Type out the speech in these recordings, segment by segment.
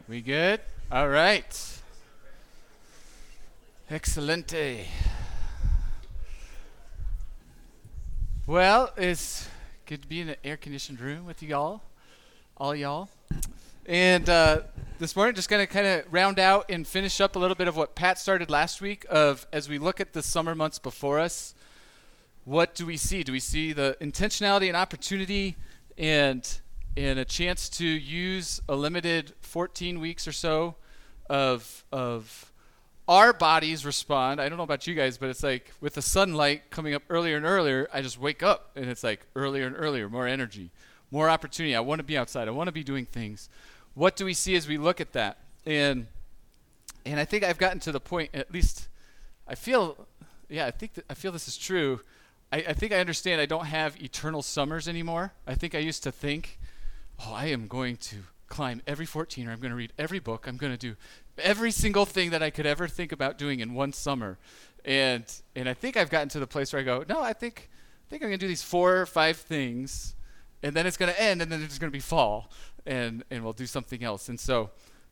We good? All right. Excelente. Well, it's good to be in an air-conditioned room with y'all, all y'all. And this morning, just going to kind of round out and finish up a little bit of what Pat started last week of as we look at the summer months before us, what do we see? Do we see the intentionality and opportunity and a chance to use a limited 14 weeks or so of our bodies respond? I don't know about you guys, but it's like with the sunlight coming up earlier and earlier, I just wake up and it's like earlier and earlier, more energy, more opportunity. I want to be outside. I want to be doing things. What do we see as we look at that? And I think I've gotten to the point, at least I feel this is true. I think I understand I don't have eternal summers anymore. I think I used to think, I am going to climb every 14er. I'm going to read every book. I'm going to do every single thing that I could ever think about doing in one summer. And I think I've gotten to the place where I go, no, I think I'm going to do these 4 or 5 things, and then it's going to end, and then it's going to be fall, and we'll do something else. And so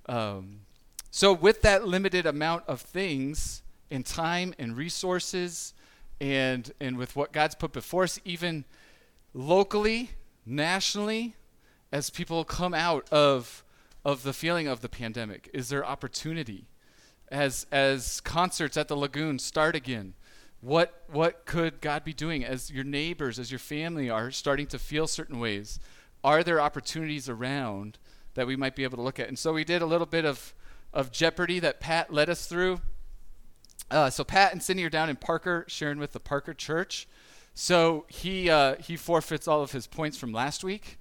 with that limited amount of things and time and resources and with what God's put before us, even locally, nationally, as people come out of the feeling of the pandemic, is there opportunity? As concerts at the Lagoon start again, what could God be doing as your neighbors, as your family are starting to feel certain ways? Are there opportunities around that we might be able to look at? And so we did a little bit of Jeopardy that Pat led us through. So Pat and Cindy are down in Parker sharing with the Parker Church. So he forfeits all of his points from last week.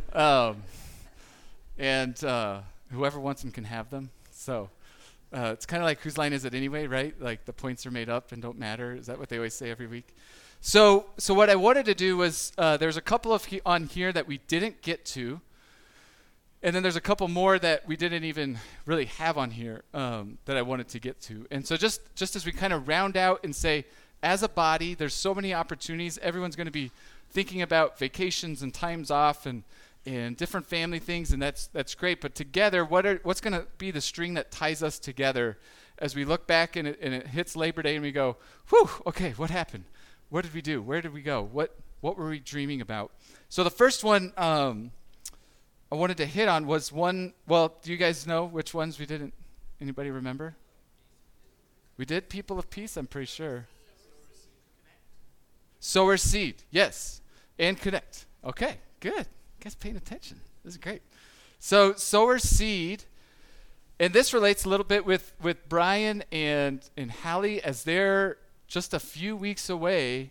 And whoever wants them can have them. So it's kind of like, whose line is it anyway, right? Like the points are made up and don't matter. Is that what they always say every week? So what I wanted to do was there's a couple of on here that we didn't get to. And then there's a couple more that we didn't even really have on here that I wanted to get to. And so just as we kind of round out and say, as a body, there's so many opportunities. Everyone's going to be thinking about vacations and times off and different family things, and that's great. But together, what's going to be the string that ties us together as we look back and it hits Labor Day and we go, whew, okay, what happened? What did we do? Where did we go? What were we dreaming about? So the first one I wanted to hit on was one, well, do you guys know which ones we didn't? Anybody remember? We did People of Peace, I'm pretty sure. Sower Seed, yes. And Connect. Okay, good. You guys paying attention. This is great. So Sower Seed, and this relates a little bit with Brian and Hallie as they're just a few weeks away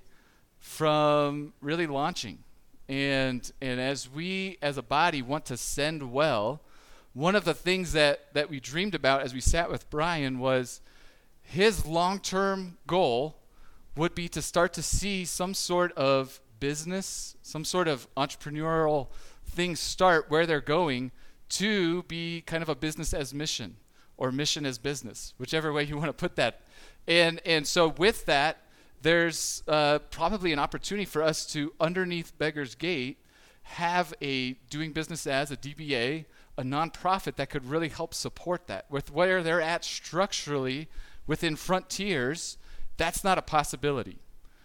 from really launching. And as we as a body want to send well, one of the things that we dreamed about as we sat with Brian was his long-term goal would be to start to see some sort of business, some sort of entrepreneurial thing start where they're going to be kind of a business as mission or mission as business, whichever way you want to put that. And so with that, there's probably an opportunity for us to, underneath Beggar's Gate, have a doing business as a DBA, a nonprofit that could really help support that. With where they're at structurally within Frontiers, that's not a possibility.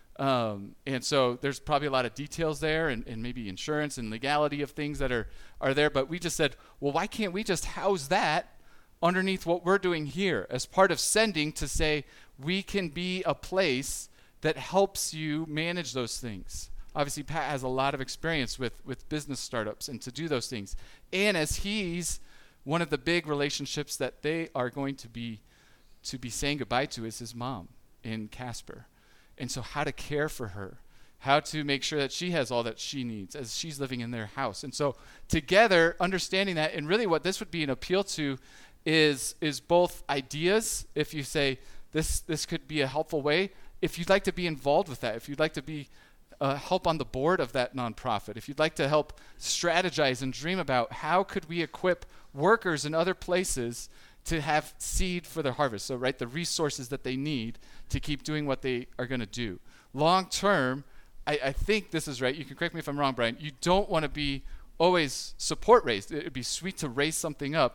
And so there's probably a lot of details there and maybe insurance and legality of things that are there. But we just said, well, why can't we just house that underneath what we're doing here as part of sending to say we can be a place that helps you manage those things. Obviously, Pat has a lot of experience with business startups and to do those things. And as he's one of the big relationships that they are going to be saying goodbye to is his mom in Casper. And so how to care for her, how to make sure that she has all that she needs as she's living in their house. And so together, understanding that, and really what this would be an appeal to is both ideas, if you say this could be a helpful way, if you'd like to be involved with that, if you'd like to be help on the board of that nonprofit, if you'd like to help strategize and dream about how could we equip workers in other places to have seed for their harvest, so right, the resources that they need to keep doing what they are going to do. Long term, I think this is right. You can correct me if I'm wrong, Brian. You don't want to be always support raised. It would be sweet to raise something up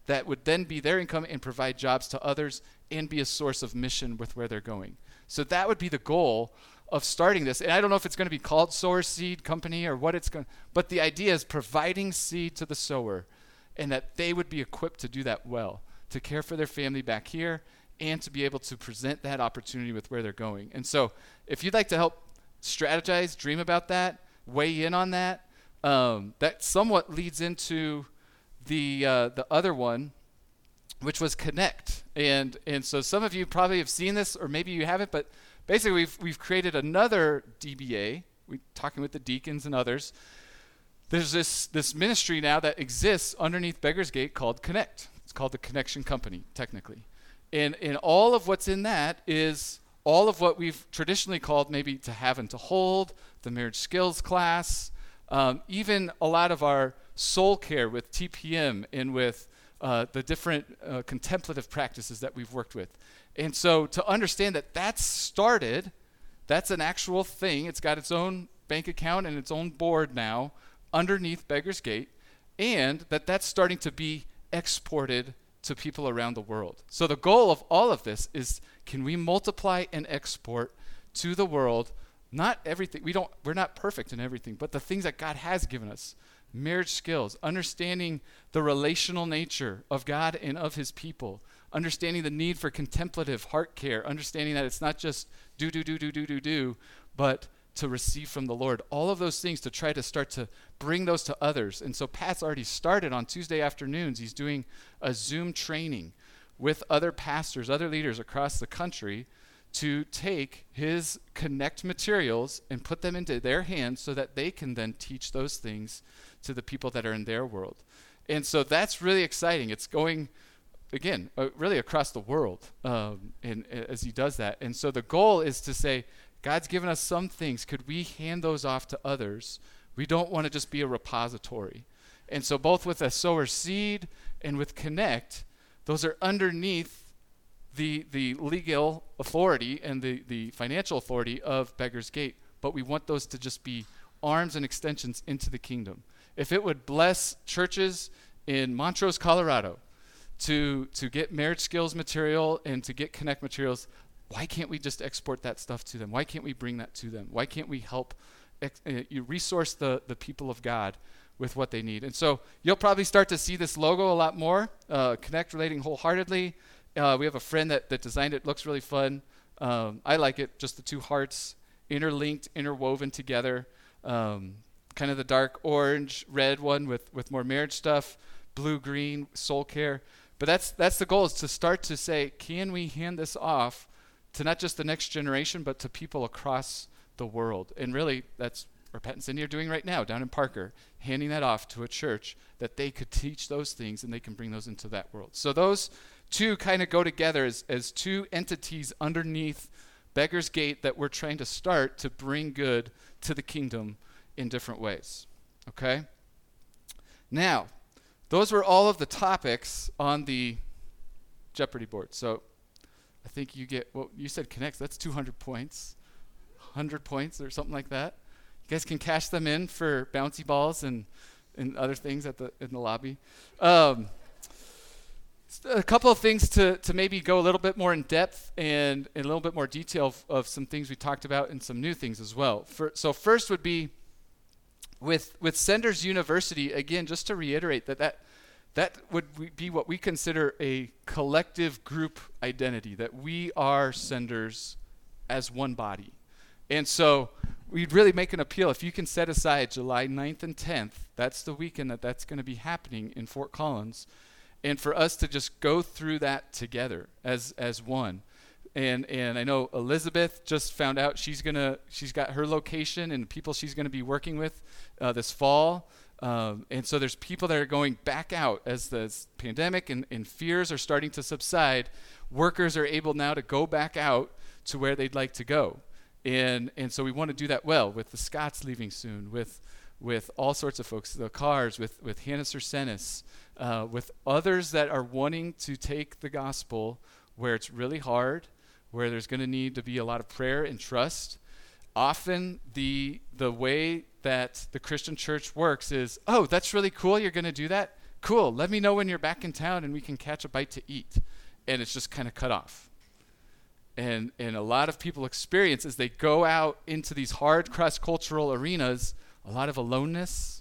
that would then be their income and provide jobs to others and be a source of mission with where they're going. So that would be the goal of starting this. And I don't know if it's going to be called Sower Seed Company or what it's going to, but the idea is providing seed to the sower, and that they would be equipped to do that well, to care for their family back here and to be able to present that opportunity with where they're going. And so if you'd like to help strategize, dream about that, weigh in on that, that somewhat leads into the other one, which was Connect. And so some of you probably have seen this, or maybe you haven't, but basically we've created another DBA. We're talking with the deacons and others. There's this ministry now that exists underneath Beggar's Gate called Connect. It's called the Connection Company, technically. And all of what's in that is all of what we've traditionally called maybe To Have and to Hold, the marriage skills class, even a lot of our soul care with TPM and with the different contemplative practices that we've worked with. And so to understand that that's started, that's an actual thing. It's got its own bank account and its own board now underneath Beggar's Gate, and that's starting to be exported to people around the world. So the goal of all of this is, can we multiply and export to the world, not everything, we're not perfect in everything, but the things that God has given us, marriage skills, understanding the relational nature of God and of his people, understanding the need for contemplative heart care, understanding that it's not just do, but to receive from the Lord. All of those things to try to start to bring those to others. And so Pat's already started on Tuesday afternoons. He's doing a Zoom training with other pastors, other leaders across the country to take his Connect materials and put them into their hands so that they can then teach those things to the people that are in their world. And so that's really exciting. It's going, again, really across the world and as he does that. And so the goal is to say, God's given us some things. Could we hand those off to others? We don't want to just be a repository. And so both with a Sower Seed and with Connect, those are underneath the legal authority and the financial authority of Beggar's Gate. But we want those to just be arms and extensions into the kingdom. If it would bless churches in Montrose, Colorado, to get marriage skills material and to get Connect materials, why can't we just export that stuff to them? Why can't we bring that to them? Why can't we help you resource the people of God with what they need? And so you'll probably start to see this logo a lot more, Connect Relating Wholeheartedly. We have a friend that designed it. Looks really fun. I like it, just the two hearts interlinked, interwoven together. Kind of the dark orange, red one with more marriage stuff, blue, green, soul care. But that's the goal, is to start to say, can we hand this off to not just the next generation, but to people across the world? And really, that's what Pat and Cindy are doing right now down in Parker, handing that off to a church that they could teach those things and they can bring those into that world. So those two kind of go together as two entities underneath Beggar's Gate that we're trying to start to bring good to the kingdom in different ways. Okay? Now, those were all of the topics on the Jeopardy board. So I think you get, well, you said Connect, that's 200 points, 100 points or something like that. You guys can cash them in for bouncy balls and other things in the lobby. A couple of things to maybe go a little bit more in depth and in a little bit more detail of some things we talked about and some new things as well. So first would be with Senders University, again, just to reiterate that would be what we consider a collective group identity, that we are Senders as one body. And so we'd really make an appeal, if you can set aside July 9th and 10th, that's the weekend that's going to be happening in Fort Collins, and for us to just go through that together as one. And I know Elizabeth just found out she's got her location and people she's going to be working with this fall. And so there's people that are going back out as the pandemic and fears are starting to subside. Workers are able now to go back out to where they'd like to go. And so we want to do that well, with the Scots leaving soon, with all sorts of folks, the Cars, with Hannah Cersenis, with others that are wanting to take the gospel where it's really hard, where there's going to need to be a lot of prayer and trust. Often the way that the Christian church works is, oh, that's really cool, you're going to do that. cool, let me know when you're back in town and we can catch a bite to eat. And it's just kind of cut off. And a lot of people experience as they go out into these hard cross-cultural arenas, a lot of aloneness,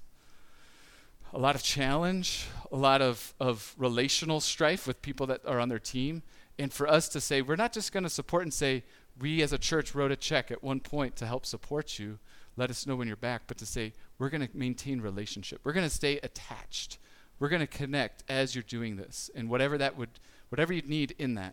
a lot of challenge, a lot of relational strife with people that are on their team. And for us to say, we're not just going to support and say, we as a church wrote a check at one point to help support you, let us know when you're back, but to say, we're going to maintain relationship. We're going to stay attached. We're going to connect as you're doing this, and whatever you need in that.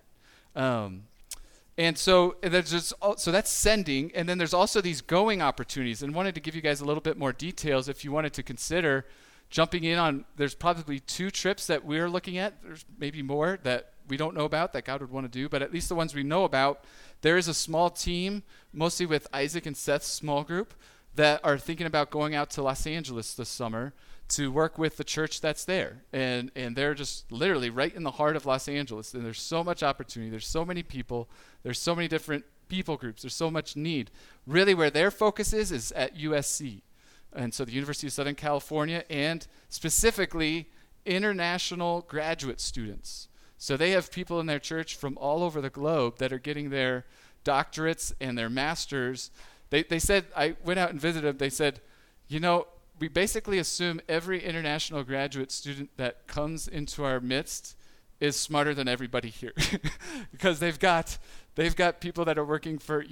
And so that's sending, and then there's also these going opportunities, and wanted to give you guys a little bit more details if you wanted to consider jumping in on, there's probably 2 trips that we're looking at. There's maybe more that we don't know about that God would want to do, but at least the ones we know about, there is a small team, mostly with Isaac and Seth's small group, that are thinking about going out to Los Angeles this summer to work with the church that's there. And they're just literally right in the heart of Los Angeles. And there's so much opportunity. There's so many people. There's so many different people groups. There's so much need. Really where their focus is at USC. And so the University of Southern California, and specifically international graduate students. So they have people in their church from all over the globe that are getting their doctorates and their masters. They said, I went out and visited them, they said, we basically assume every international graduate student that comes into our midst is smarter than everybody here. Because they've got people that are working for,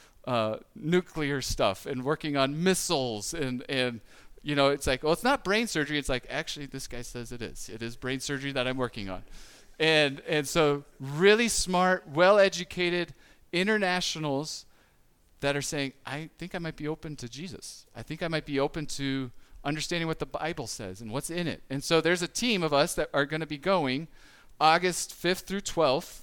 nuclear stuff and working on missiles and it's like, well, it's not brain surgery. It's like, actually, this guy says it is. It is brain surgery that I'm working on. And so really smart, well-educated internationals that are saying, I think I might be open to Jesus. I think I might be open to understanding what the Bible says and what's in it. And so there's a team of us that are going to be going August 5th through 12th.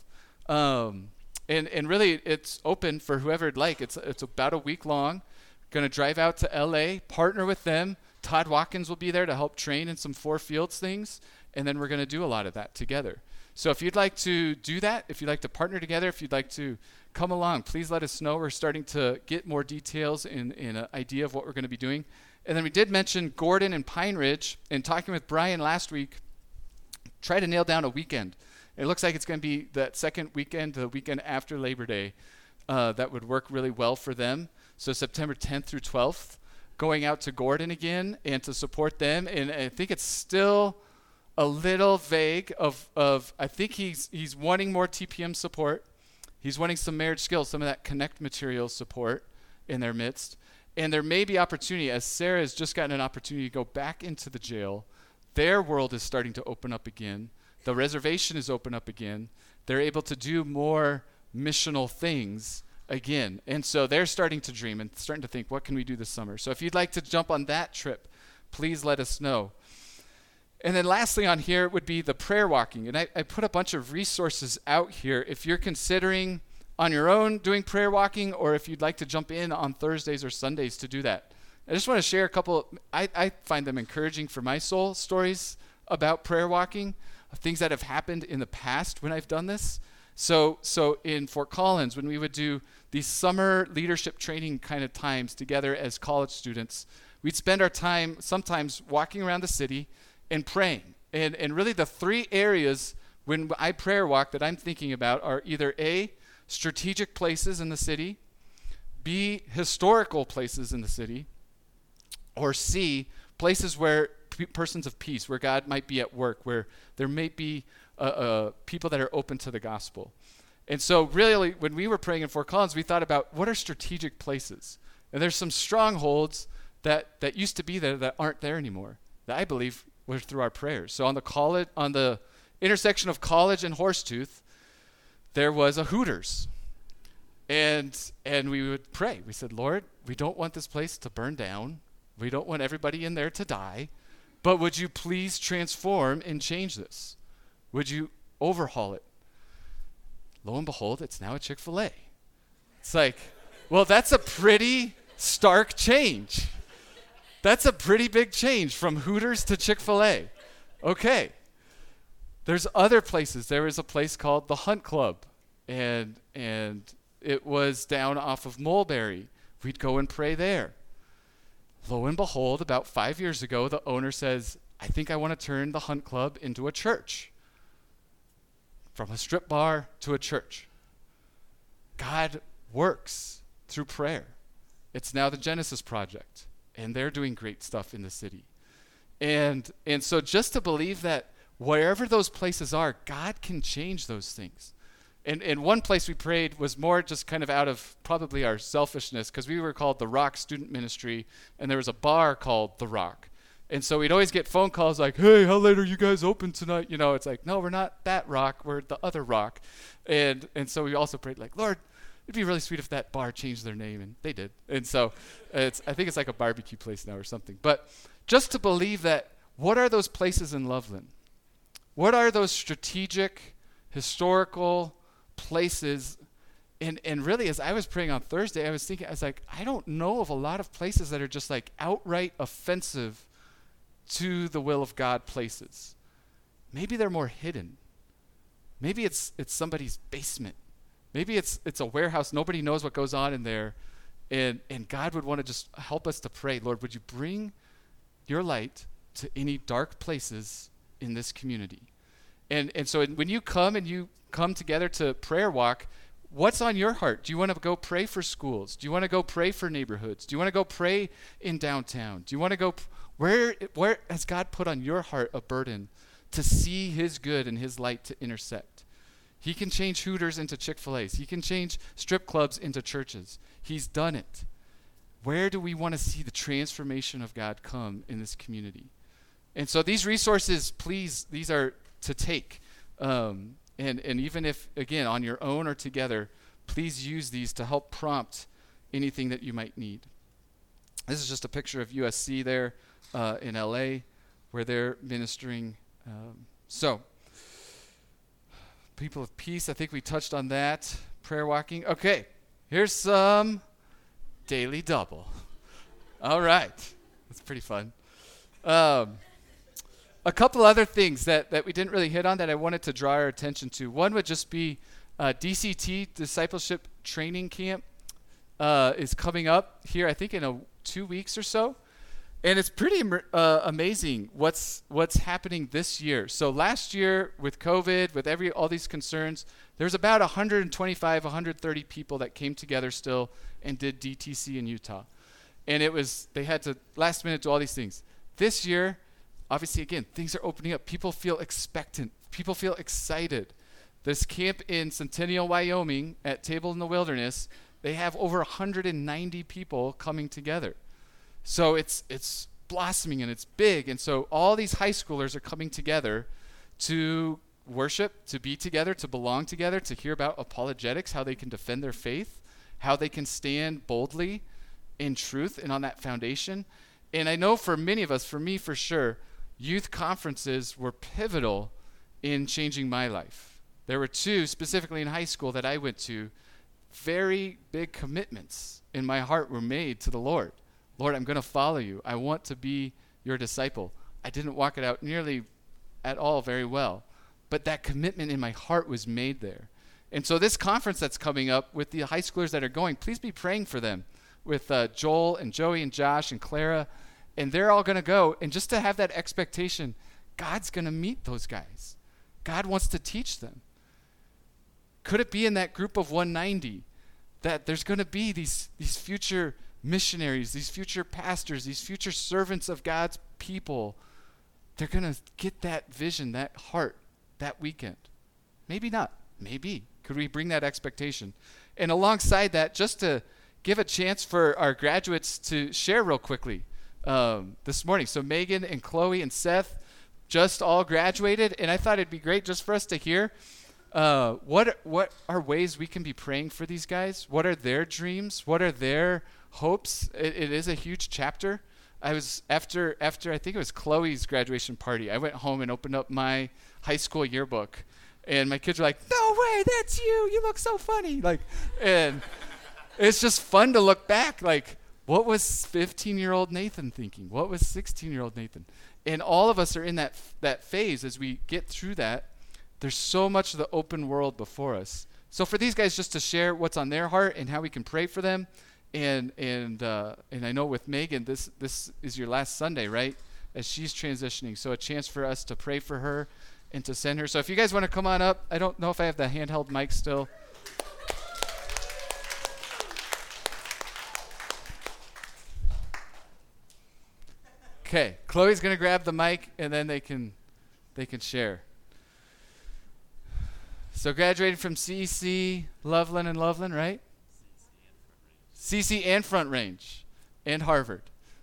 And really it's open for whoever'd like. It's about a week long. Going to drive out to LA, partner with them. Todd Watkins will be there to help train in some 4 Fields things. And then we're going to do a lot of that together. So if you'd like to do that, if you'd like to partner together, if you'd like to come along, please let us know. We're starting to get more details in an idea of what we're going to be doing. And then we did mention Gordon and Pine Ridge. And talking with Brian last week, try to nail down a weekend. It looks like it's going to be that second weekend, the weekend after Labor Day, that would work really well for them. So September 10th through 12th, going out to Gordon again and to support them. And I think it's still a little vague of I think he's wanting more TPM support. He's wanting some marriage skills, some of that Connect material support in their midst. And there may be opportunity, as Sarah has just gotten an opportunity to go back into the jail. Their world is starting to open up again. The reservation is open up again. They're able to do more missional things again. And so they're starting to dream and starting to think, what can we do this summer? So if you'd like to jump on that trip, please let us know. And then lastly on here would be the prayer walking. And I put a bunch of resources out here. If you're considering on your own doing prayer walking, or if you'd like to jump in on Thursdays or Sundays to do that. I just want to share a couple, I find them encouraging for my soul, stories about prayer walking, of things that have happened in the past when I've done this. So in Fort Collins, when we would do these summer leadership training kind of times together as college students, we'd spend our time sometimes walking around the city and praying. And really the 3 areas when I prayer walk that I'm thinking about are either A, strategic places in the city, B, historical places in the city, or C, places where persons of peace, where God might be at work, where there may be people that are open to the gospel. And so really when we were praying in Fort Collins, we thought about what are strategic places? And there's some strongholds that used to be there that aren't there anymore, that I believe were through our prayers. So on the intersection of College and Horsetooth, there was a Hooters. And we would pray. We said, Lord, we don't want this place to burn down. We don't want everybody in there to die. But would you please transform and change this? Would you overhaul it? Lo and behold, it's now a Chick-fil-A. It's like, well, that's a pretty stark change. That's a pretty big change from Hooters to Chick-fil-A. Okay. There's other places. There is a place called the Hunt Club, and it was down off of Mulberry. We'd go and pray there. Lo and behold, about 5 years ago, the owner says, I think I want to turn the Hunt Club into a church. From a strip bar to a church. God works through prayer. It's now the Genesis Project, and they're doing great stuff in the city. And so just to believe that wherever those places are, God can change those things. And one place we prayed was more just kind of out of probably our selfishness, because we were called the Rock Student Ministry, and there was a bar called The Rock. And so we'd always get phone calls like, hey, how late are you guys open tonight? You know, it's like, no, we're not that Rock, we're the other Rock. And so we also prayed like, Lord, it'd be really sweet if that bar changed their name, and they did. And so I think it's like a barbecue place now or something. But just to believe that, what are those places in Loveland? What are those strategic, historical places? And really, as I was praying on Thursday, I was thinking, I was like, I don't know of a lot of places that are just like outright offensive to the will of God places. Maybe they're more hidden. Maybe it's somebody's basement. Maybe it's a warehouse. Nobody knows what goes on in there. And God would want to just help us to pray, Lord, would you bring your light to any dark places in this community? And so when you come together to prayer walk, what's on your heart? Do you want to go pray for schools? Do you want to go pray for neighborhoods? Do you want to go pray in downtown? Do you want to go where has God put on your heart a burden to see his good and his light to intersect? He can change Hooters into Chick-fil-A's. He can change strip clubs into churches. He's done it. Where do we want to see the transformation of God come in this community? And so these resources, please, these are to take. And even if, again, on your own or together, please use these to help prompt anything that you might need. This is just a picture of USC there in LA where they're ministering. So, people of peace, I think we touched on that. Prayer walking. Okay, here's some Daily Double. All right. That's pretty fun. A couple other things that we didn't really hit on that I wanted to draw our attention to. One would just be DCT, Discipleship Training Camp, is coming up here, I think, in 2 weeks or so. And it's pretty amazing what's happening this year. So last year with COVID, with all these concerns, there's about 125, 130 people that came together still and did DTC in Utah. And they had to last minute do all these things. This year, obviously, again, things are opening up. People feel expectant. People feel excited. This camp in Centennial, Wyoming at Table in the Wilderness, they have over 190 people coming together. So it's blossoming and it's big. And so all these high schoolers are coming together to worship, to be together, to belong together, to hear about apologetics, how they can defend their faith, how they can stand boldly in truth and on that foundation. And I know for many of us, for me for sure, youth conferences were pivotal in changing my life. There were two, specifically in high school, that I went to. Very big commitments in my heart were made to the Lord. Lord, I'm going to follow you. I want to be your disciple. I didn't walk it out nearly at all very well, but that commitment in my heart was made there. And so this conference that's coming up with the high schoolers that are going, please be praying for them with Joel and Joey and Josh and Clara, and they're all going to go. And just to have that expectation, God's going to meet those guys. God wants to teach them. Could it be in that group of 190 that there's going to be these future missionaries, these future pastors, these future servants of God's people? They're going to get that vision, that heart, that weekend. Maybe not. Maybe. Could we bring that expectation? And alongside that, just to give a chance for our graduates to share real quickly this morning. So Megan and Chloe and Seth just all graduated, and I thought it'd be great just for us to hear what are ways we can be praying for these guys? What are their dreams? What are their hopes? It is a huge chapter. I was after I think it was Chloe's graduation party, I went home and opened up my high school yearbook, and my kids were like, "No way, that's you! You look so funny!" And it's just fun to look back. Like, what was 15-year-old Nathan thinking? What was 16-year-old Nathan? And all of us are in that phase as we get through that. There's so much of the open world before us. So for these guys, just to share what's on their heart and how we can pray for them. And I know with Megan, this is your last Sunday, right? as she's transitioning. So a chance for us to pray for her and to send her. So if you guys want to come on up, I don't know if I have the handheld mic still. Okay, Chloe's going to grab the mic, and then they can share. So graduated from CEC, Loveland and Loveland, right? CC and Front Range, and Harvard.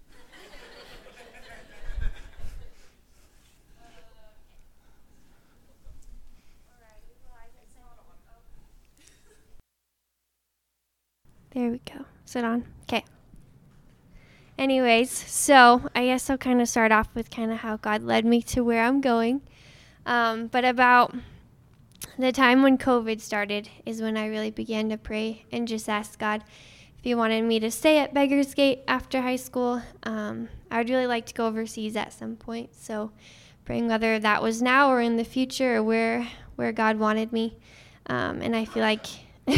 There we go. Is it on? Okay. Anyways, so I guess I'll kind of start off with kind of how God led me to where I'm going. But about the time when COVID started is when I really began to pray and just ask God if he wanted me to stay at Beggar's Gate after high school. I would really like to go overseas at some point. So praying whether that was now or in the future or where God wanted me. And I feel like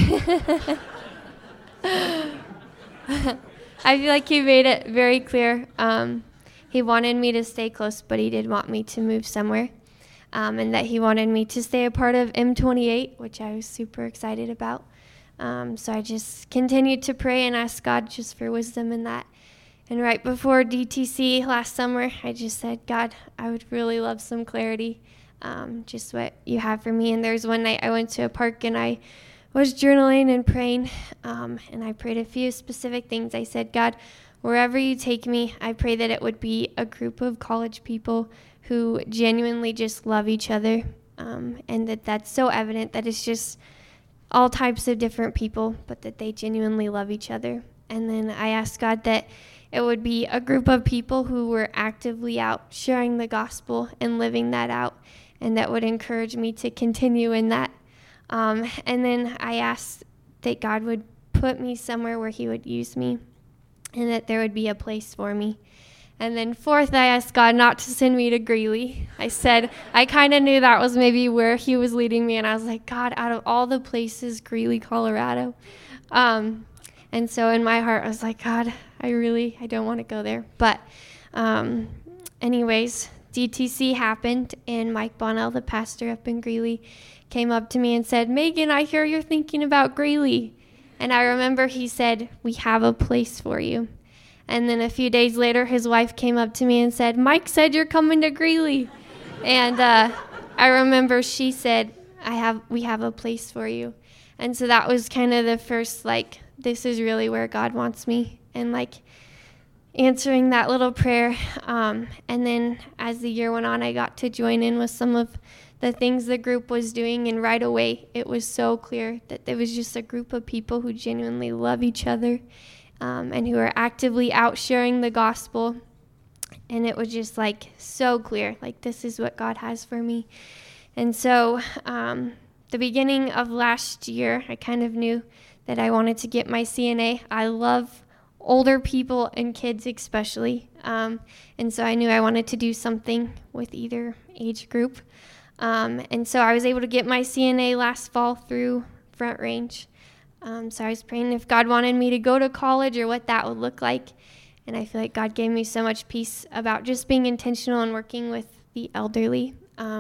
I feel like he made it very clear. He wanted me to stay close, but he did want me to move somewhere. And that he wanted me to stay a part of M28, which I was super excited about. So I just continued to pray and ask God just for wisdom in that. And right before DTC last summer, I just said, God, I would really love some clarity, just what you have for me. And there's one night I went to a park and I was journaling and praying, and I prayed a few specific things. I said, God, wherever you take me, I pray that it would be a group of college people who genuinely just love each other, and that's so evident that it's just all types of different people, but that they genuinely love each other. And then I asked God that it would be a group of people who were actively out sharing the gospel and living that out, and that would encourage me to continue in that. And then I asked that God would put me somewhere where he would use me and that there would be a place for me. And then fourth, I asked God not to send me to Greeley. I said, I kind of knew that was maybe where he was leading me. And I was like, God, out of all the places, Greeley, Colorado. And so in my heart, I was like, God, I don't want to go there. But anyways, DTC happened, and Mike Bonnell, the pastor up in Greeley, came up to me and said, Megan, I hear you're thinking about Greeley. And I remember he said, we have a place for you. And then a few days later, his wife came up to me and said, Mike said you're coming to Greeley. And I remember she said, we have a place for you. And so that was kind of the first, this is really where God wants me. And answering that little prayer. And then as the year went on, I got to join in with some of the things the group was doing, and right away it was so clear that there was just a group of people who genuinely love each other, and who are actively out sharing the gospel. And it was just so clear, this is what God has for me. And so the beginning of last year, I kind of knew that I wanted to get my CNA. I love older people and kids especially, and so I knew I wanted to do something with either age group. And so I was able to get my CNA last fall through Front Range. So I was praying if God wanted me to go to college or what that would look like. And I feel like God gave me so much peace about just being intentional and working with the elderly.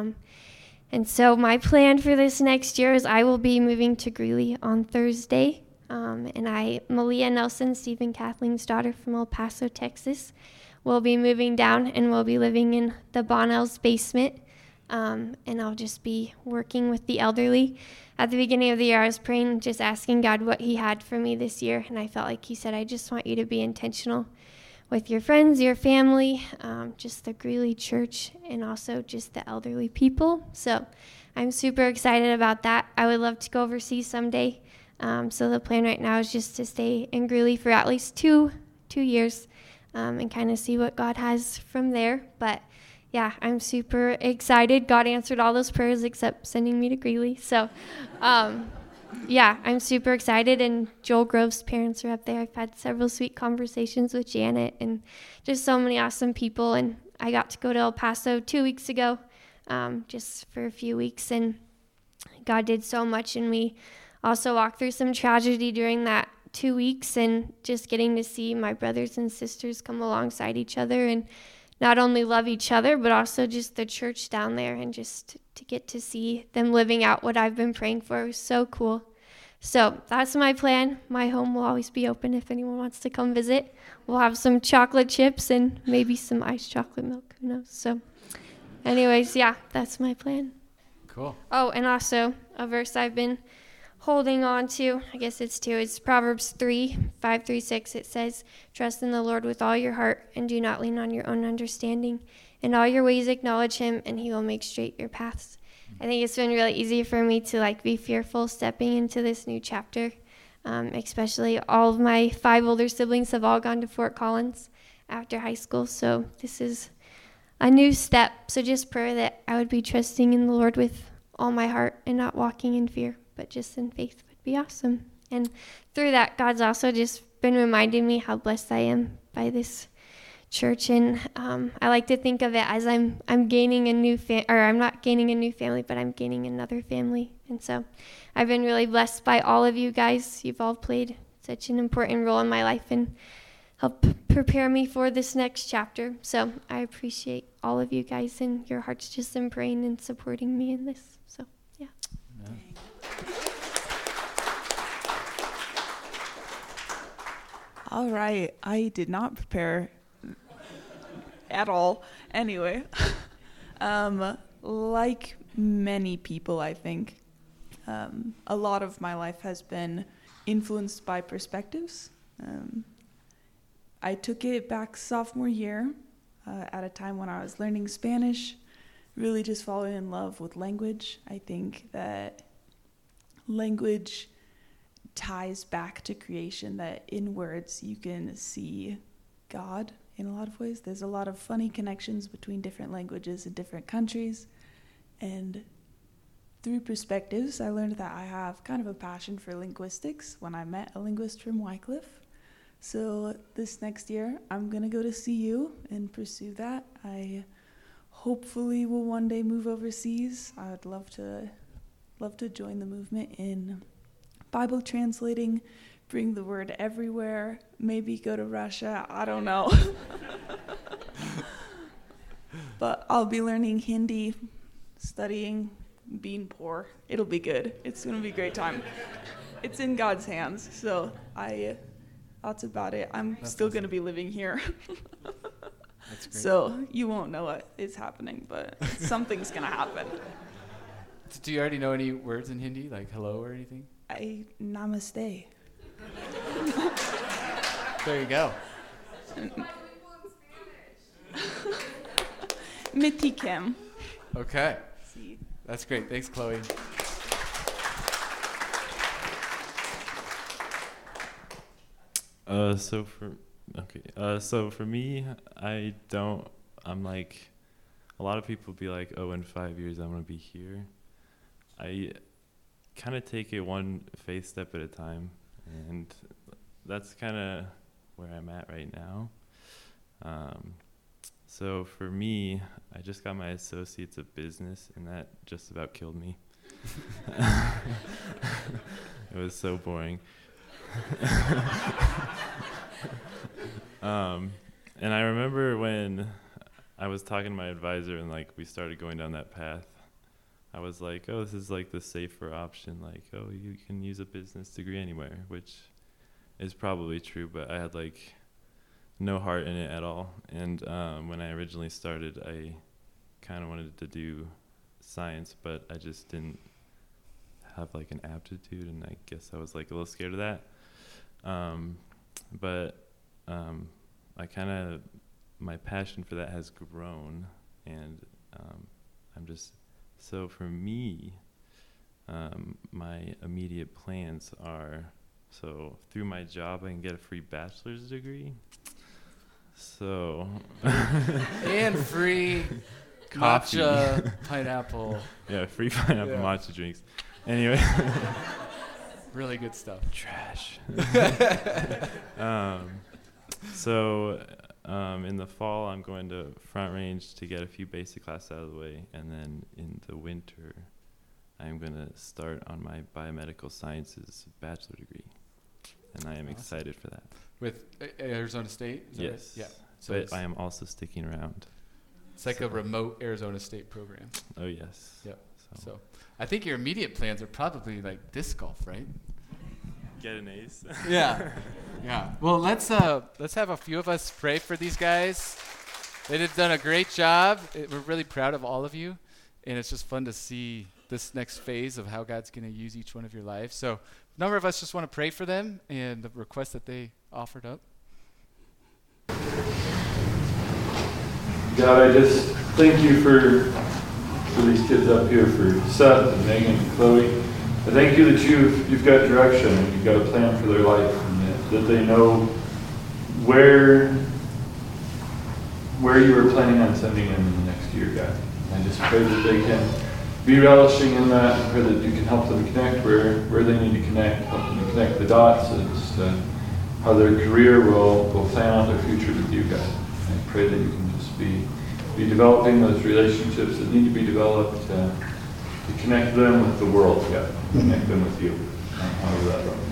And so my plan for this next year is I will be moving to Greeley on Thursday. And Malia Nelson, Stephen Kathleen's daughter from El Paso, Texas, will be moving down, and we'll be living in the Bonnell's basement. And I'll just be working with the elderly. At the beginning of the year, I was praying, just asking God what he had for me this year. And I felt like he said, I just want you to be intentional with your friends, your family, just the Greeley church, and also just the elderly people. So I'm super excited about that. I would love to go overseas someday. So the plan right now is just to stay in Greeley for at least two years, and kind of see what God has from there. But yeah, I'm super excited. God answered all those prayers except sending me to Greeley. So, yeah, I'm super excited. And Joel Grove's parents are up there. I've had several sweet conversations with Janet and just so many awesome people. And I got to go to El Paso 2 weeks ago, just for a few weeks. And God did so much. And we also walked through some tragedy during that 2 weeks, and just getting to see my brothers and sisters come alongside each other and not only love each other, but also just the church down there, and just to get to see them living out what I've been praying for. It was so cool. So that's my plan. My home will always be open if anyone wants to come visit. We'll have some chocolate chips and maybe some iced chocolate milk. Who knows? So anyways, yeah, that's my plan. Cool. Oh, and also a verse I've been holding on to, I guess it's two, it's Proverbs 3:5-6. It says, "Trust in the Lord with all your heart and do not lean on your own understanding. In all your ways acknowledge him and he will make straight your paths." I think it's been really easy for me to be fearful stepping into this new chapter. Especially all of my 5 older siblings have all gone to Fort Collins after high school. So this is a new step. So just pray that I would be trusting in the Lord with all my heart and not walking in fear, but just in faith would be awesome. And through that, God's also just been reminding me how blessed I am by this church. And I like to think of it as I'm gaining a new I'm not gaining a new family, but I'm gaining another family. And so I've been really blessed by all of you guys. You've all played such an important role in my life and help prepare me for this next chapter. So I appreciate all of you guys and your hearts just in praying and supporting me in this. So yeah. Amen. All right. I did not prepare at all. Anyway, like many people, I think, a lot of my life has been influenced by perspectives. I took it back sophomore year at a time when I was learning Spanish, really just falling in love with language. I think that language ties back to creation, that in words you can see God in a lot of ways. There's a lot of funny connections between different languages in different countries. And through perspectives, I learned that I have kind of a passion for linguistics when I met a linguist from Wycliffe. So this next year, I'm going to go to CU and pursue that. I hopefully will one day move overseas. I'd love to join the movement in Bible translating, bring the word everywhere, maybe go to Russia, I don't know. But I'll be learning Hindi, studying, being poor. It'll be good. It's going to be a great time. It's in God's hands, so that's about it. That's still going to be living here. That's great. So you won't know what is happening, but something's going to happen. Do you already know any words in Hindi, like hello or anything? Namaste. There you go. Mitikem. Okay. That's great. Thanks, Chloe. So for me, I'm like, a lot of people be like, oh, in 5 years I'm going to be here. I kind of take it one faith step at a time, and that's kind of where I'm at right now. So for me, I just got my associates of business, and that just about killed me. It was so boring. And I remember when I was talking to my advisor and we started going down that path, I was like, oh, this is the safer option. Oh, you can use a business degree anywhere, which is probably true, but I had no heart in it at all. And when I originally started, I kind of wanted to do science, but I just didn't have an aptitude, and I guess I was a little scared of that. But my passion for that has grown, and so for me, my immediate plans are, so through my job I can get a free bachelor's degree. So and free coffee. Matcha, pineapple. Yeah, free pineapple matcha drinks. Anyway. Really good stuff. Trash. So in the fall, I'm going to Front Range to get a few basic classes out of the way, and then in the winter, I'm going to start on my biomedical sciences bachelor degree, and I am excited for that. With Arizona State? Is that Yes. right? Yeah. So But I am also sticking around. it's like a remote Arizona State program. Oh, yes. Yep. So I think your immediate plans are probably like disc golf, right? Get an ace. Yeah. Yeah. Well, let's have a few of us pray for these guys. They've done a great job. We're really proud of all of you, and it's just fun to see this next phase of how God's going to use each one of your lives. So a number of us just want to pray for them and the request that they offered up. God, I just thank you for these kids up here, for Seth and Megan and Chloe. I thank you that you've got direction and you've got a plan for their life, and that they know where you are planning on sending them in the next year, God. I just pray that they can be relishing in that, and pray that you can help them connect where they need to connect, help them to connect the dots as to how their career will plan out their future with you, God. I pray that you can just be developing those relationships that need to be developed to connect them with the world, God. Connect them with you, however that looks.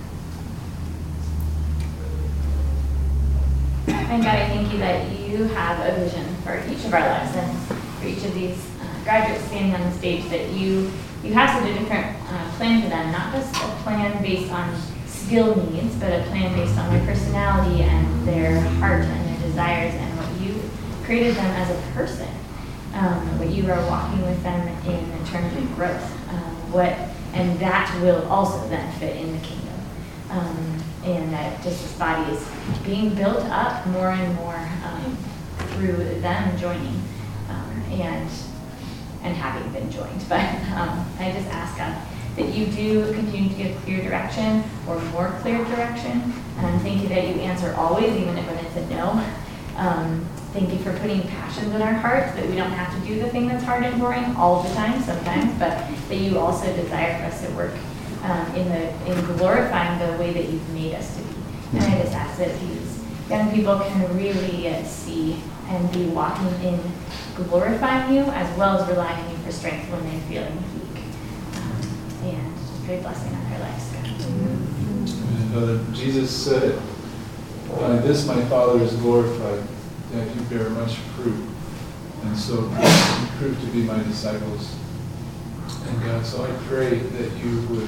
And God, I thank you that you have a vision for each of our lives and for each of these graduates standing on the stage, that you have such a different plan for them, not just a plan based on skill needs, but a plan based on their personality and their heart and their desires and what you created them as a person, what you are walking with them in terms of growth, and that will also then fit in the kingdom. And that just this body is being built up more and more through them joining and having been joined. But I just ask God that you do continue to give clear direction or more clear direction. And thank you that you answer always, even if when it's a no. Thank you for putting passions in our hearts, that we don't have to do the thing that's hard and boring all the time sometimes, but that you also desire for us to work in glorifying the way that you've made us to be. And I just ask that these young people can really see and be walking in glorifying you, as well as relying on you for strength when they're feeling weak. And just pray blessing on their lives. Jesus said, "By this my Father is glorified, that you bear much fruit, and so you prove to be my disciples." And God, so I pray that you would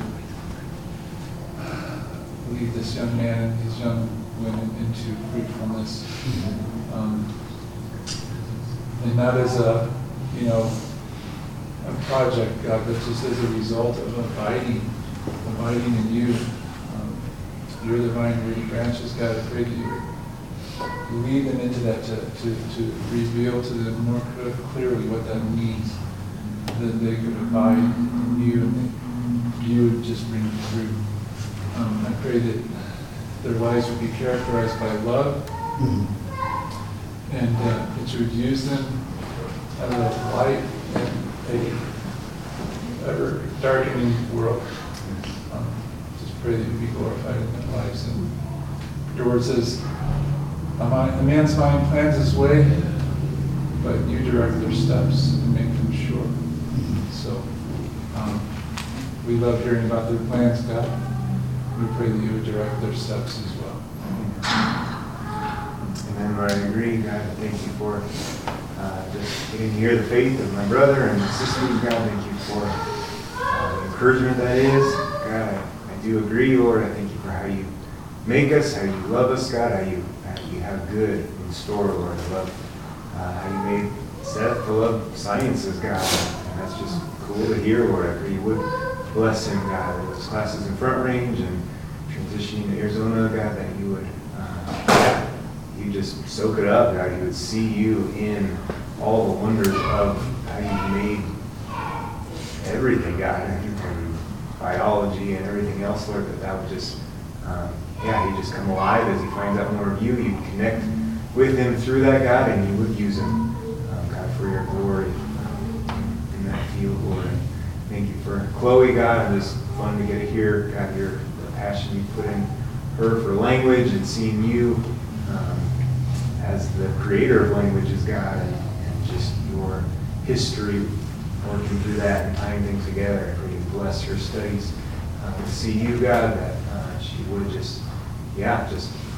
lead this young man and these young women into fruitfulness, and not as a project, God, but just as a result of abiding in you. You're the vine, we're the branches, God. I pray that you lead them into that, to reveal to them more clearly what that means, that they could abide in you and that you would just bring fruit. I pray that their lives would be characterized by love, and that you would use them as a light in a ever darkening world. Just pray that you be glorified in their lives. And your word says, a man's mind plans his way, but you direct their steps and make them sure. So we love hearing about their plans, God. We pray that you would direct their steps as well. Amen. Lord, I agree. God, thank you for just getting to hear the faith of my brother and sisters. God, thank you for the encouragement that is. God, I do agree, Lord. I thank you for how you make us, how you love us, God, how you have good in store, Lord. I love how you made Seth to love sciences, God. And that's just cool to hear, Lord. I pray you would bless him, God, with his classes in Front Range and transitioning to Arizona, God, that you would you just soak it up, God. You would see you in all the wonders of how you made everything, God, and biology and everything else, Lord, that would just, he'd just come alive as he finds out more of you. You'd connect with him through that, God, and you would use him, God, for your glory in that field, Lord. And thank you for Chloe, God. It was fun to get to hear, God, the passion you put in her for language and seeing you as the creator of languages, God, and just your history, working through that and tying things together. I pray you bless her studies. To see you, God, that she would just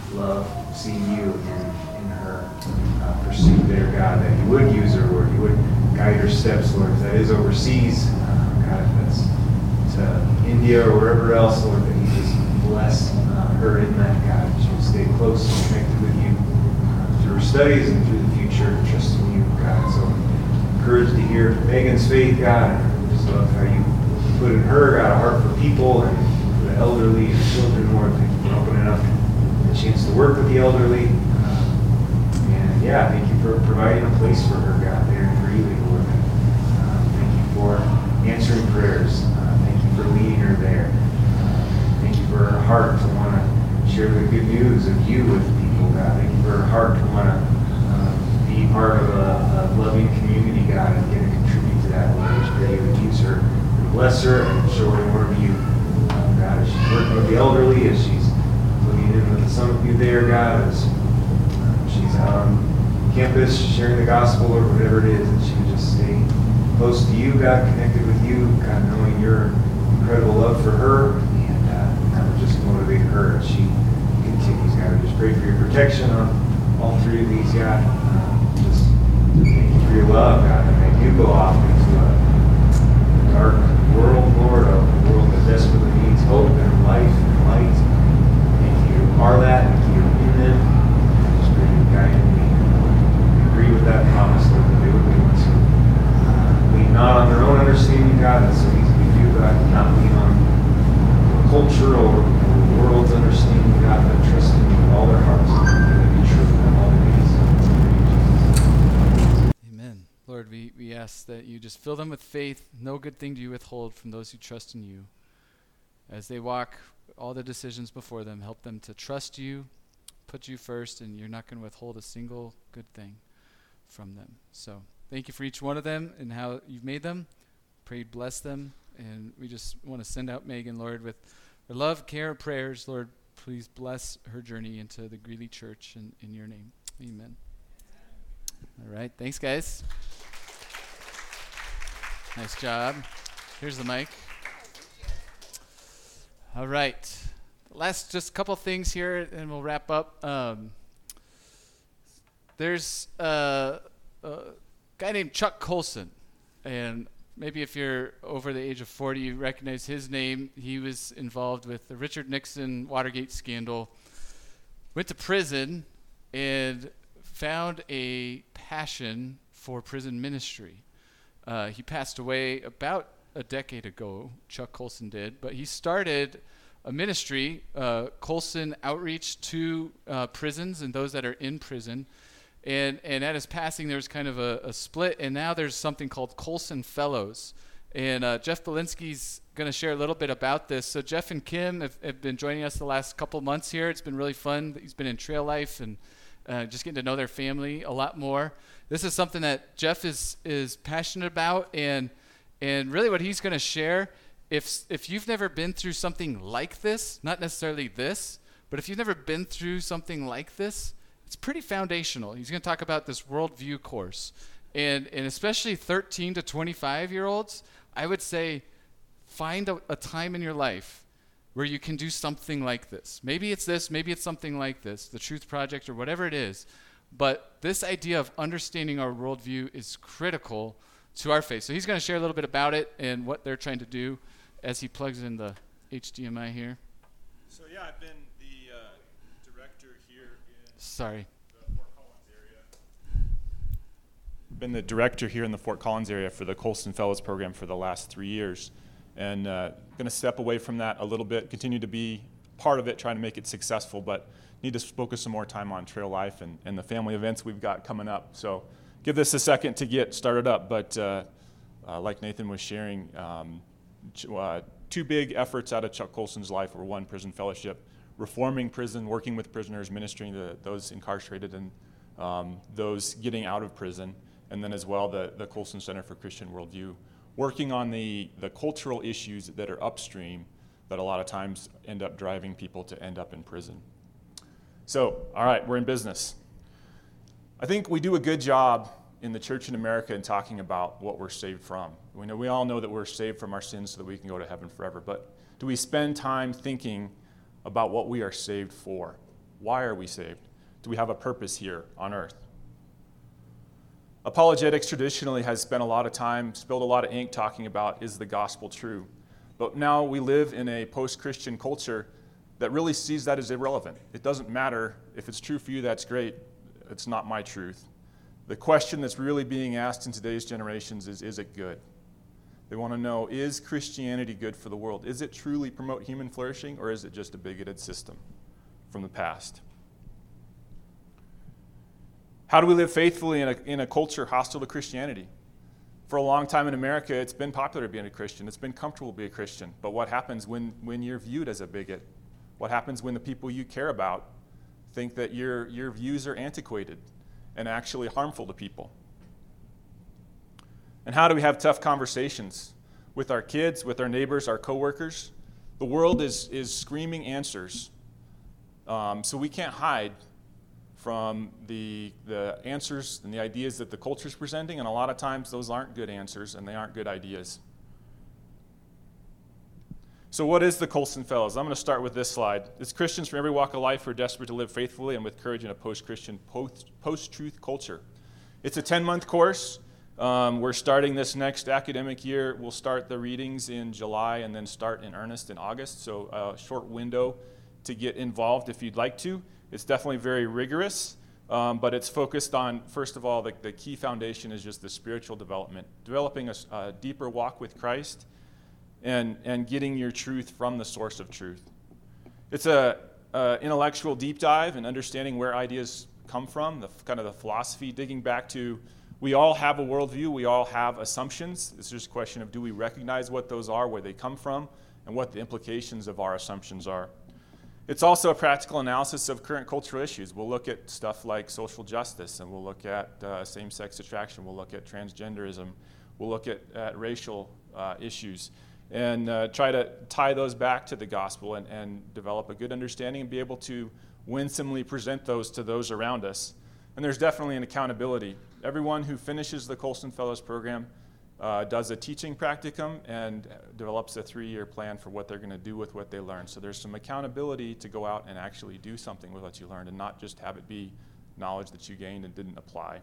love seeing you in her pursuit there, God, that you would use her, Lord. You would guide her steps, Lord. If that is overseas, God, if that's to India or wherever else, Lord, that you just bless her in that, God. She would stay close and connected with you through her studies and through the future, trusting you, God. So encouraged to hear Megan's faith, God, and just love how you put in her, God, a heart for people and for the elderly and children, Lord. Thank you for opening up the chance to work with the elderly. And yeah, thank you for providing a place for her, God, there in Greeley, Lord. Thank you for answering prayers. Thank you for leading her there. Thank you for her heart to want to share the good news of you with people, God. Thank you for her heart to want to be part of a loving community, God, and get to contribute to that. Lord, I just pray you would use her and bless her and show her more of you, God, as she's working with the elderly, as she's looking into some of you there, God, as she's out on campus sharing the gospel or whatever it is, that she would just stay close to you, God, connected with you, God, knowing your incredible love for her, and that would just motivate her as she continues, God. I just pray for your protection on all three of these, God. Just thank you for your love, God, and that you go off into a dark world, Lord, a world that desperately needs hope and life and light. Thank you are that, and you are in them. I just pray you guide me. We agree with that promise, Lord, that they would be able to lean not on their own understanding, God, that's so easy to do, God, not lean on the culture or the world's understanding, God, but trust in you with all their hearts. And be true for them all the days. Amen. Lord, we ask that you just fill them with faith. No good thing do you withhold from those who trust in you. As they walk all the decisions before them, help them to trust you, put you first, and you're not going to withhold a single good thing from them. So thank you for each one of them and how you've made them. Pray you'd bless them. And we just want to send out Megan, Lord, with her love, care, and prayers. Lord, please bless her journey into the Greeley Church in your name. Amen. All right. Thanks, guys. Nice job. Here's the mic. All right. Last just a couple things here, and we'll wrap up. There's a guy named Chuck Colson, and maybe if you're over the age of 40, you recognize his name. He was involved with the Richard Nixon Watergate scandal, went to prison, and found a passion for prison ministry. He passed away about a decade ago, Chuck Colson did, but he started a ministry, Colson Outreach, to prisons and those that are in prison. And at his passing, there was kind of a split, and now there's something called Colson Fellows. And Jeff Belinsky's going to share a little bit about this. So Jeff and Kim have been joining us the last couple months here. It's been really fun. He's been in Trail Life and just getting to know their family a lot more. This is something that Jeff is passionate about, and really what he's going to share, if you've never been through something like this, not necessarily this, but if you've never been through something like this, it's pretty foundational. He's going to talk about this worldview course. And especially 13 to 25-year-olds, I would say find a time in your life where you can do something like this. Maybe it's this, maybe it's something like this, the Truth Project or whatever it is. But this idea of understanding our worldview is critical to our faith. So he's going to share a little bit about it and what they're trying to do as he plugs in the HDMI here. So yeah, I've been the director here in Sorry. the Fort Collins area. Been the director here in the Fort Collins area for the Colson Fellows program for the last 3 years. And going to step away from that a little bit, continue to be part of it, trying to make it successful, but need to focus some more time on Trail Life and the family events we've got coming up. So give this a second to get started up, but like Nathan was sharing, two big efforts out of Chuck Colson's life were, one, prison fellowship, reforming prison, working with prisoners, ministering to those incarcerated and those getting out of prison, and then as well the Colson Center for Christian Worldview, working on the cultural issues that are upstream that a lot of times end up driving people to end up in prison. So, all right, we're in business. I think we do a good job in the church in America in talking about what we're saved from. We all know that we're saved from our sins so that we can go to heaven forever, but do we spend time thinking about what we are saved for? Why are we saved? Do we have a purpose here on earth? Apologetics traditionally has spent a lot of time, spilled a lot of ink talking about, is the gospel true? But now we live in a post-Christian culture that really sees that as irrelevant. It doesn't matter. If it's true for you, that's great. It's not my truth. The question that's really being asked in today's generations is it good? They want to know, is Christianity good for the world? Is it truly promote human flourishing, or is it just a bigoted system from the past? How do we live faithfully in a culture hostile to Christianity? For a long time in America, it's been popular to be a Christian. It's been comfortable to be a Christian. But what happens when you're viewed as a bigot? What happens when the people you care about think that your views are antiquated and actually harmful to people? And how do we have tough conversations with our kids, with our neighbors, our coworkers? The world is screaming answers. So we can't hide from the answers and the ideas that the culture is presenting, and a lot of times those aren't good answers and they aren't good ideas. So what is the Colson Fellows? I'm going to start with this slide. It's Christians from every walk of life who are desperate to live faithfully and with courage in a post-Christian, post-truth culture. It's a 10-month course. We're starting this next academic year. We'll start the readings in July and then start in earnest in August, so a short window to get involved if you'd like to. It's definitely very rigorous, but it's focused on, first of all, the key foundation is just the spiritual development, developing a deeper walk with Christ and getting your truth from the source of truth. It's a intellectual deep dive and understanding where ideas come from, the kind of the philosophy, digging back to, we all have a worldview, we all have assumptions. It's just a question of, do we recognize what those are, where they come from, and what the implications of our assumptions are. It's also a practical analysis of current cultural issues. We'll look at stuff like social justice, and we'll look at same-sex attraction. We'll look at transgenderism. We'll look at racial issues and try to tie those back to the gospel and develop a good understanding and be able to winsomely present those to those around us. And there's definitely an accountability. Everyone who finishes the Colson Fellows program does a teaching practicum and develops a 3-year plan for what they're going to do with what they learn. So there's some accountability to go out and actually do something with what you learned and not just have it be knowledge that you gained and didn't apply.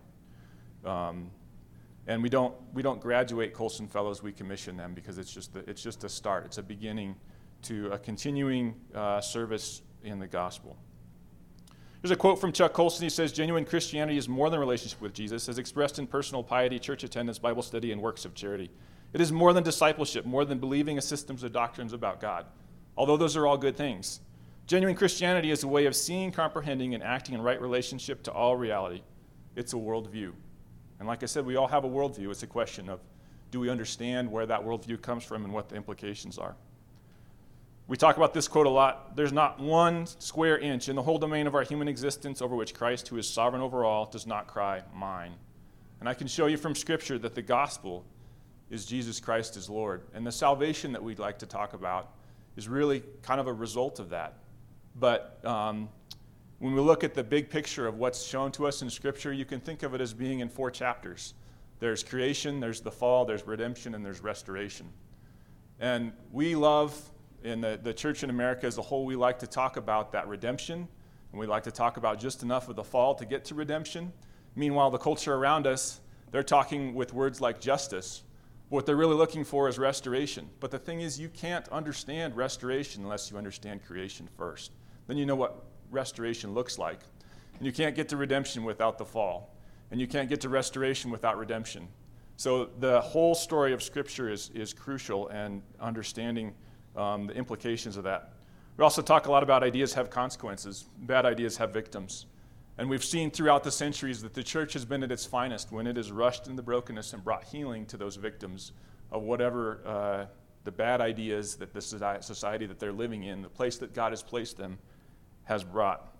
And we don't graduate Colson Fellows, we commission them because it's just a start. It's a beginning to a continuing service in the gospel. There's a quote from Chuck Colson. He says, "Genuine Christianity is more than a relationship with Jesus, as expressed in personal piety, church attendance, Bible study, and works of charity. It is more than discipleship, more than believing in systems of doctrines about God, although those are all good things. Genuine Christianity is a way of seeing, comprehending, and acting in right relationship to all reality. It's a worldview." And like I said, we all have a worldview. It's a question of, do we understand where that worldview comes from and what the implications are? We talk about this quote a lot. There's not one square inch in the whole domain of our human existence over which Christ, who is sovereign over all, does not cry, mine. And I can show you from Scripture that the gospel is Jesus Christ as Lord. And the salvation that we'd like to talk about is really kind of a result of that. But when we look at the big picture of what's shown to us in Scripture, you can think of it as being in 4 chapters. There's creation, there's the fall, there's redemption, and there's restoration. And we love, in the church in America as a whole, we like to talk about that redemption, and we like to talk about just enough of the fall to get to redemption. Meanwhile, the culture around us, they're talking with words like justice. What they're really looking for is restoration. But the thing is, you can't understand restoration unless you understand creation first. Then you know what restoration looks like. And you can't get to redemption without the fall. And you can't get to restoration without redemption. So the whole story of Scripture is crucial, and understanding the implications of that. We also talk a lot about ideas have consequences. Bad ideas have victims. And we've seen throughout the centuries that the church has been at its finest when it has rushed in the brokenness and brought healing to those victims of whatever the bad ideas that the society that they're living in, the place that God has placed them, has brought.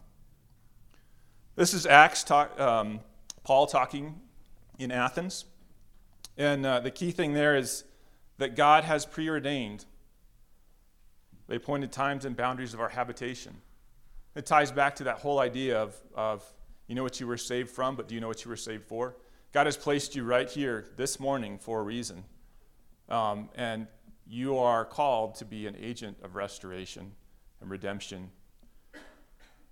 This is Acts, Paul talking in Athens. And the key thing there is that God has preordained the appointed times and boundaries of our habitation. It ties back to that whole idea of you know what you were saved from, but do you know what you were saved for? God has placed you right here this morning for a reason. And you are called to be an agent of restoration and redemption.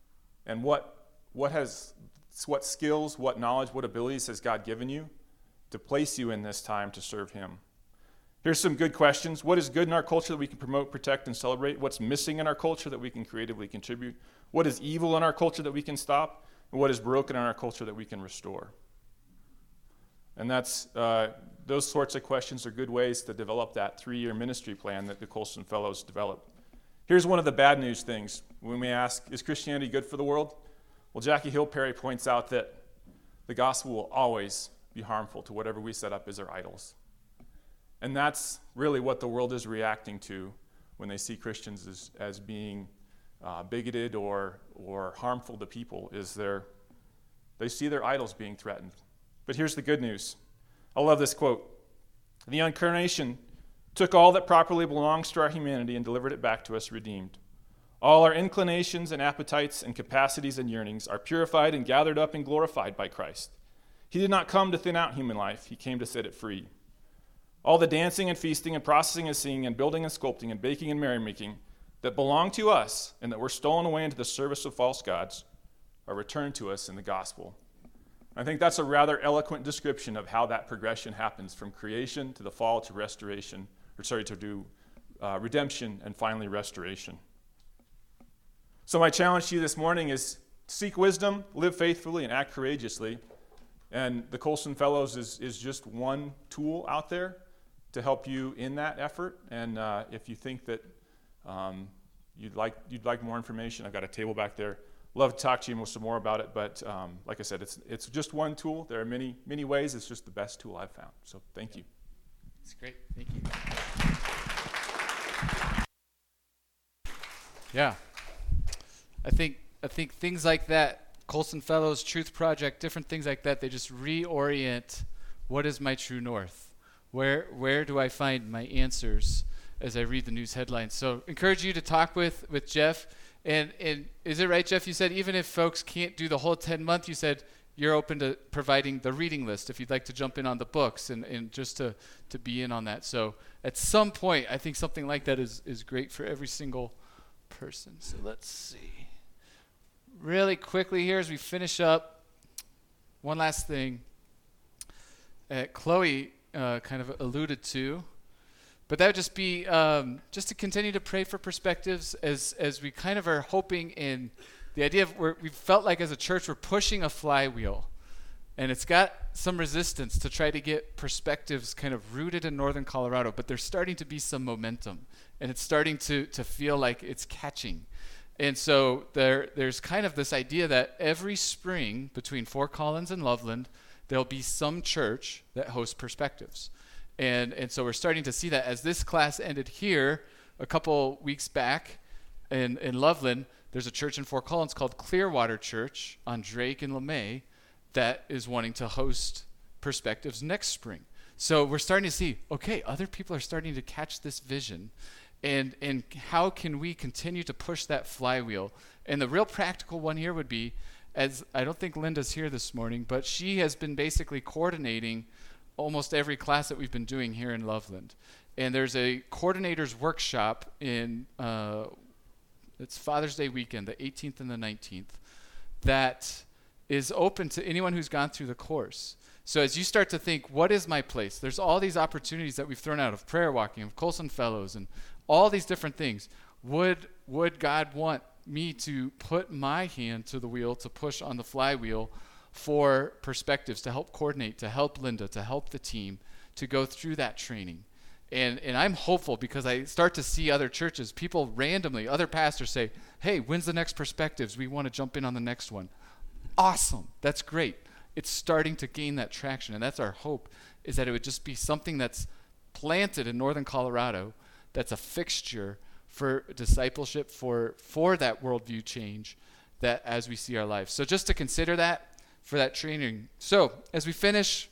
And what skills, what knowledge, what abilities has God given you to place you in this time to serve him? Here's some good questions. What is good in our culture that we can promote, protect, and celebrate? What's missing in our culture that we can creatively contribute? What is evil in our culture that we can stop? And what is broken in our culture that we can restore? And that's those sorts of questions are good ways to develop that 3-year ministry plan that the Colson Fellows developed. Here's one of the bad news things when we ask, is Christianity good for the world? Well, Jackie Hill Perry points out that the gospel will always be harmful to whatever we set up as our idols. And that's really what the world is reacting to when they see Christians as being bigoted or harmful to people, is they see their idols being threatened. But here's the good news. I love this quote. The incarnation took all that properly belongs to our humanity and delivered it back to us redeemed. All our inclinations and appetites and capacities and yearnings are purified and gathered up and glorified by Christ. He did not come to thin out human life. He came to set it free. All the dancing and feasting and processing and singing and building and sculpting and baking and merrymaking that belong to us and that were stolen away into the service of false gods are returned to us in the gospel. I think that's a rather eloquent description of how that progression happens from creation to the fall to restoration, redemption and finally restoration. So my challenge to you this morning is seek wisdom, live faithfully, and act courageously. And the Colson Fellows is just one tool out there to help you in that effort. And if you think that you'd like more information, I've got a table back there. Love to talk to you some more about it, but like I said, it's just one tool. There are many, many ways. It's just the best tool I've found. So thank you. That's great. Thank you. Yeah. I think things like that, Colson Fellows, Truth Project, different things like that, they just reorient what is my true north? Where do I find my answers as I read the news headlines? So encourage you to talk with Jeff. And is it right, Jeff, you said even if folks can't do the whole 10-month, you said you're open to providing the reading list if you'd like to jump in on the books and just to be in on that. So at some point, I think something like that is great for every single person. So let's see. Really quickly here as we finish up, one last thing. Chloe kind of alluded to, but that would just be just to continue to pray for perspectives as we kind of are hoping in the idea of we felt like as a church we're pushing a flywheel, and it's got some resistance to try to get perspectives kind of rooted in northern Colorado, but there's starting to be some momentum, and it's starting to feel like it's catching. And so there's kind of this idea that every spring between Fort Collins and Loveland, there'll be some church that hosts perspectives. And so we're starting to see that as this class ended here a couple weeks back in Loveland, there's a church in Fort Collins called Clearwater Church on Drake and LeMay that is wanting to host perspectives next spring. So we're starting to see, okay, other people are starting to catch this vision. And how can we continue to push that flywheel? And the real practical one here would be, as I don't think Linda's here this morning, but she has been basically coordinating almost every class that we've been doing here in Loveland. And there's a coordinators workshop in, it's Father's Day weekend, the 18th and the 19th, that is open to anyone who's gone through the course. So as you start to think, what is my place? There's all these opportunities that we've thrown out of prayer walking, of Colson Fellows, and all these different things. Would God want me to put my hand to the wheel, to push on the flywheel for perspectives, to help coordinate, to help Linda, to help the team, to go through that training? And I'm hopeful because I start to see other churches, people randomly, other pastors say, hey, when's the next perspectives? We want to jump in on the next one. Awesome. That's great. It's starting to gain that traction, and that's our hope, is that it would just be something that's planted in northern Colorado, that's a fixture for discipleship, for that worldview change that as we see our lives. So just to consider that for that training. So as we finish,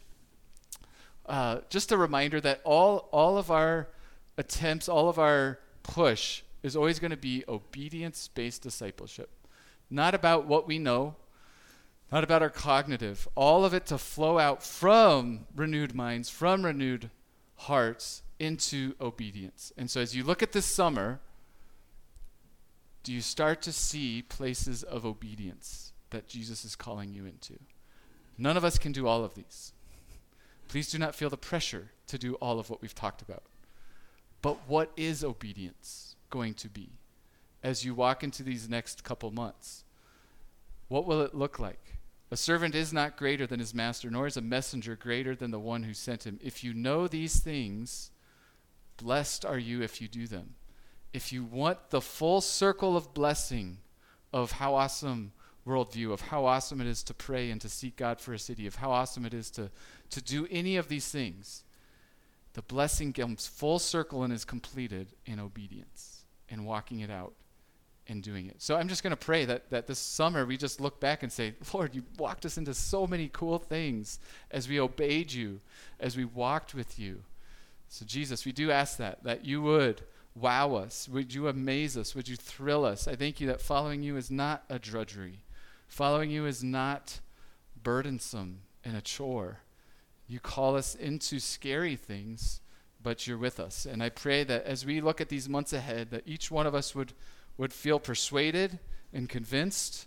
just a reminder that all of our attempts, all of our push is always going to be obedience-based discipleship. Not about what we know, not about our cognitive, all of it to flow out from renewed minds, from renewed hearts into obedience. And so as you look at this summer, do you start to see places of obedience that Jesus is calling you into? None of us can do all of these. Please do not feel the pressure to do all of what we've talked about. But what is obedience going to be as you walk into these next couple months? What will it look like? A servant is not greater than his master, nor is a messenger greater than the one who sent him. If you know these things, blessed are you if you do them. If you want the full circle of blessing of how awesome worldview, of how awesome it is to pray and to seek God for a city, of how awesome it is to do any of these things, the blessing comes full circle and is completed in obedience and walking it out and doing it. So I'm just going to pray that this summer we just look back and say, Lord, you walked us into so many cool things as we obeyed you, as we walked with you. So Jesus, we do ask that you would wow us. Would you amaze us? Would you thrill us? I thank you that following you is not a drudgery. Following you is not burdensome and a chore. You call us into scary things, but you're with us. And I pray that as we look at these months ahead, that each one of us would feel persuaded and convinced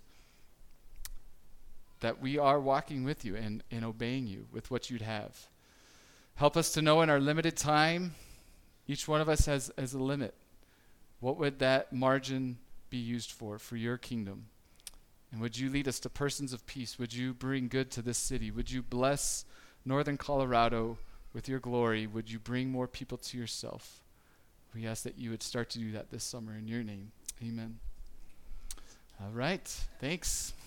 that we are walking with you and obeying you with what you'd have. Help us to know in our limited time, each one of us has a limit. What would that margin be used for your kingdom? And would you lead us to persons of peace? Would you bring good to this city? Would you bless Northern Colorado with your glory? Would you bring more people to yourself? We ask that you would start to do that this summer in your name. Amen. All right. Thanks.